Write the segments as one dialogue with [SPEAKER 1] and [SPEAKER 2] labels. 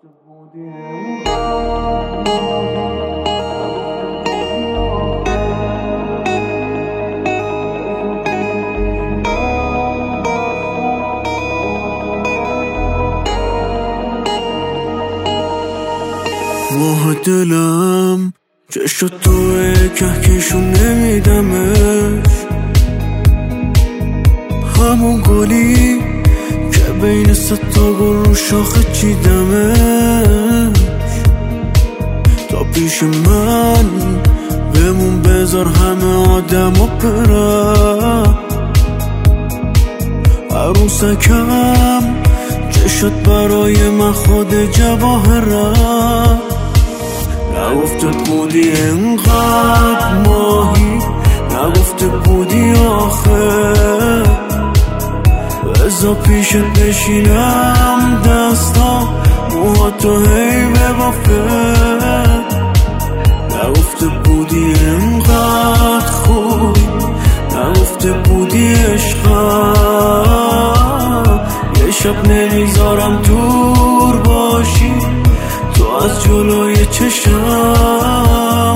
[SPEAKER 1] ماه دلم چشم توه کهکشون نمیدمش، همون گلی که بین ستا گل رو شاخه چیدمش. تا پیش من بمون بذار همه آدم و برم، عروسکم چشت برای من خود جواهرم. نگفته بودی انقدر ماهی، نگفته بودی آخه بذار پیشت بشینم دستام موهاتو هی ببافه. نگفته بودی انقدر خوبی، نگفته بودی عشقم. یه شب نمیذارم دور باشی تو از جلوی چشم.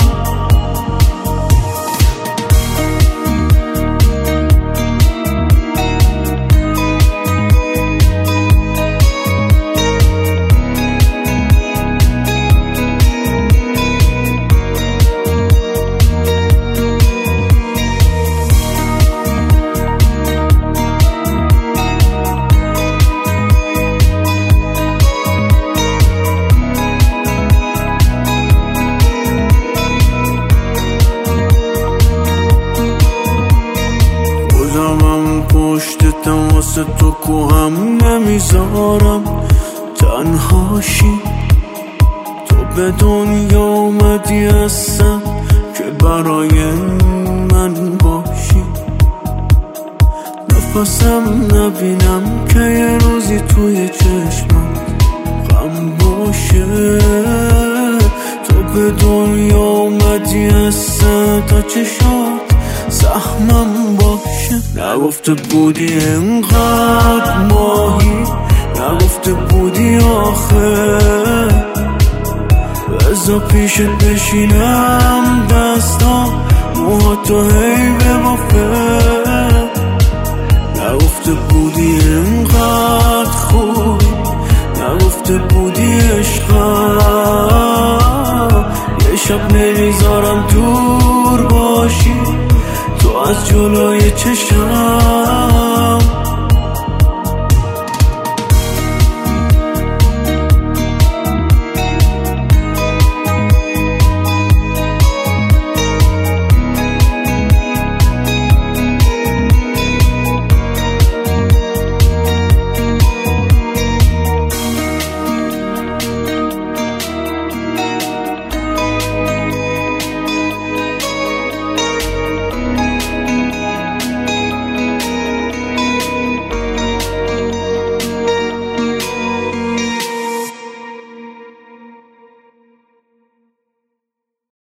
[SPEAKER 1] پشتتم واسه تو کوهم نمیذارم تنهاشی. تو به دنیا اومدی هستم که برای من باشی. نفسم نبینم که یه روزی توی چشمم غم باشه. تو به دنیا اومدی هستم تا چشات زخمم باشه. نگفته بودی انقدر ماهی، نگفته بودی آخه بذار پیشت بشینم دستام موهاتو هی ببافه. نگفته بودی انقدر خوبی، نگفته بودی عشقم. یه شب نمیذارم دور باشی تو از جلوی چشم.